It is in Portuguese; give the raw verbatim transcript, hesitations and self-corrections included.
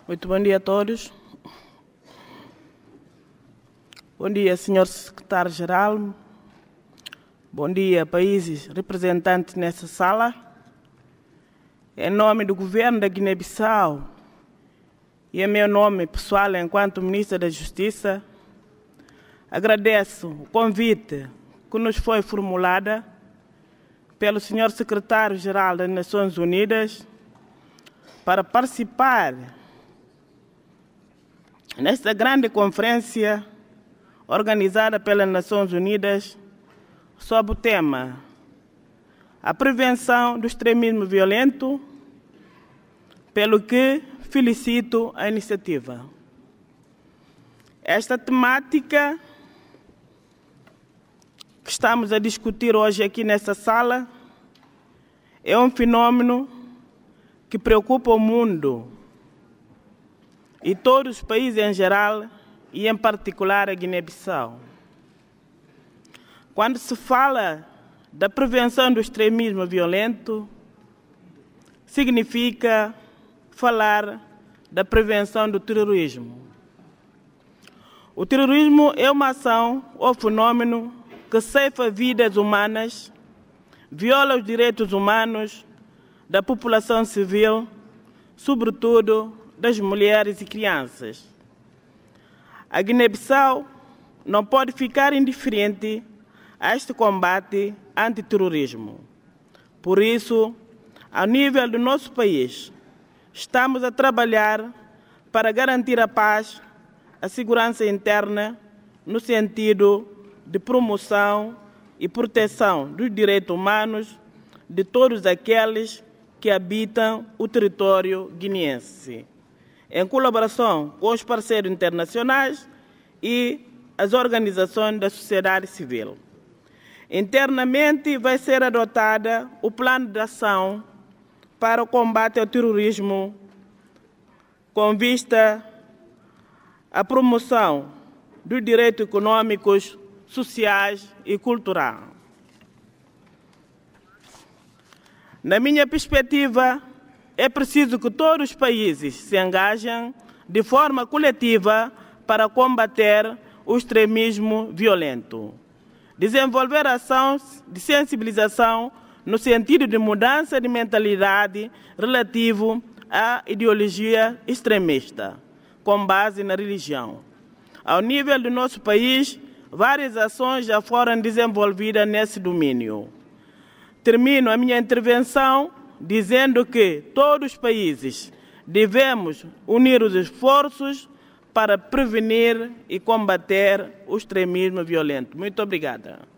Muito bom dia a todos. Bom dia, senhor secretário-geral. Bom dia, países representantes nessa sala. Em nome do governo da Guiné-Bissau e em meu nome pessoal enquanto Ministro da Justiça, agradeço o convite que nos foi formulado pelo senhor secretário-geral das Nações Unidas para participar nesta grande conferência organizada pelas Nações Unidas sob o tema a prevenção do extremismo violento, pelo que felicito a iniciativa. Esta temática que estamos a discutir hoje aqui nesta sala é um fenômeno que preocupa o mundo e todos os países em geral, e em particular a Guiné-Bissau. Quando se fala da prevenção do extremismo violento, significa falar da prevenção do terrorismo. O terrorismo é uma ação ou fenômeno que ceifa vidas humanas, viola os direitos humanos da população civil, sobretudo das mulheres e crianças. A Guiné-Bissau não pode ficar indiferente a este combate antiterrorismo. Por isso, ao nível do nosso país, estamos a trabalhar para garantir a paz, a segurança interna, no sentido de promoção e proteção dos direitos humanos de todos aqueles que habitam o território guineense, em colaboração com os parceiros internacionais e as organizações da sociedade civil. Internamente vai ser adotada o plano de ação para o combate ao terrorismo com vista à promoção dos direitos econômicos, sociais e culturais. Na minha perspectiva, é preciso que todos os países se engajem de forma coletiva para combater o extremismo violento. Desenvolver ações de sensibilização no sentido de mudança de mentalidade relativo à ideologia extremista, com base na religião. Ao nível do nosso país, várias ações já foram desenvolvidas nesse domínio. Termino a minha intervenção dizendo que todos os países devemos unir os esforços para prevenir e combater o extremismo violento. Muito obrigada.